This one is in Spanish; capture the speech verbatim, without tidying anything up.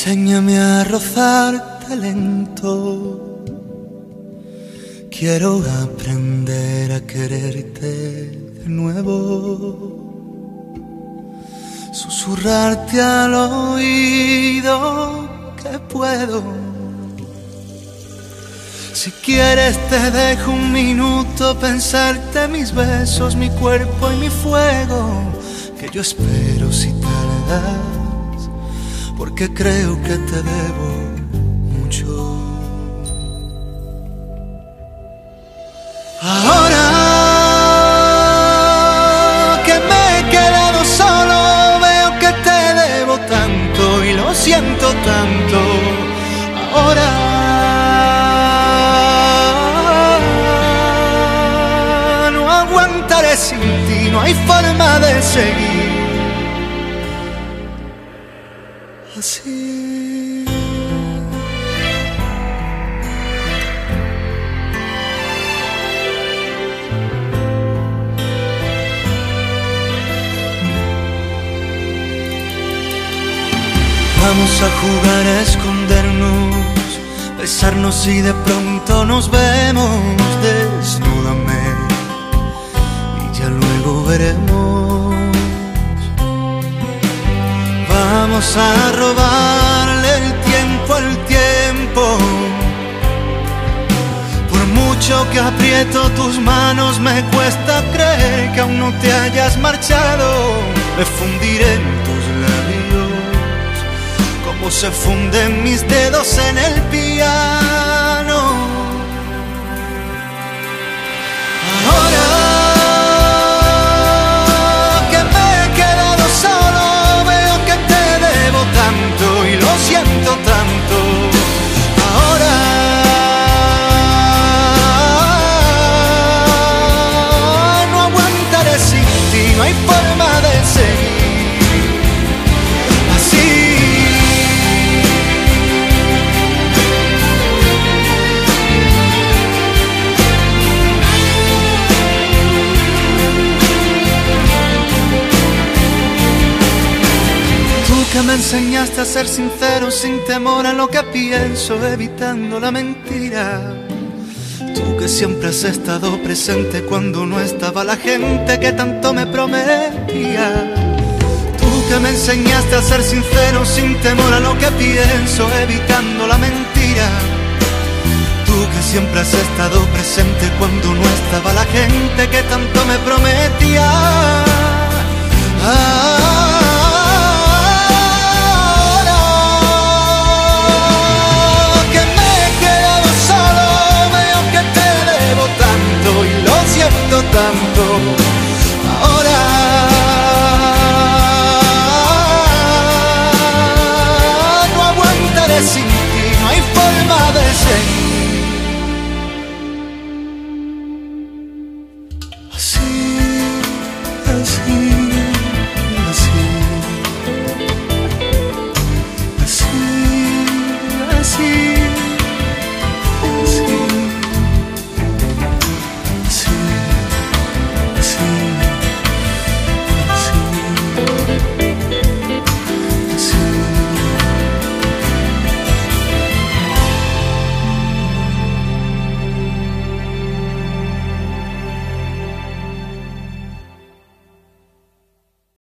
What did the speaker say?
Enséñame a rozarte lento. Quiero aprender a quererte de nuevo. Susurrarte al oído que puedo. Si quieres te dejo un minuto pensarte mis besos, mi cuerpo y mi fuego. Que yo espero si tardas, porque creo que te debo mucho. Ahora que me he quedado solo, veo que te debo tanto y lo siento tanto. Ahora no aguantaré sin ti, no hay forma de seguir así. Vamos a jugar a escondernos, besarnos y de pronto nos vemos. Desnúdame y ya luego veremos. Vamos a robarle el tiempo al tiempo. Por mucho que aprieto tus manos, me cuesta creer que aún no te hayas marchado. Me fundiré en tus labios, como se funden mis dedos en el piano. Ahora que me he quedado solo, veo que te debo tanto y lo siento tanto. Ahora no aguantaré sin ti, no hay forma de seguir así. Que me enseñaste a ser sincero sin temor a lo que pienso, evitando la mentira. Tú que siempre has estado presente cuando no estaba la gente que tanto me prometía. Tú que me enseñaste a ser sincero sin temor a lo que pienso, evitando la mentira. Tú que siempre has estado presente cuando no estaba la gente que tanto me prometía.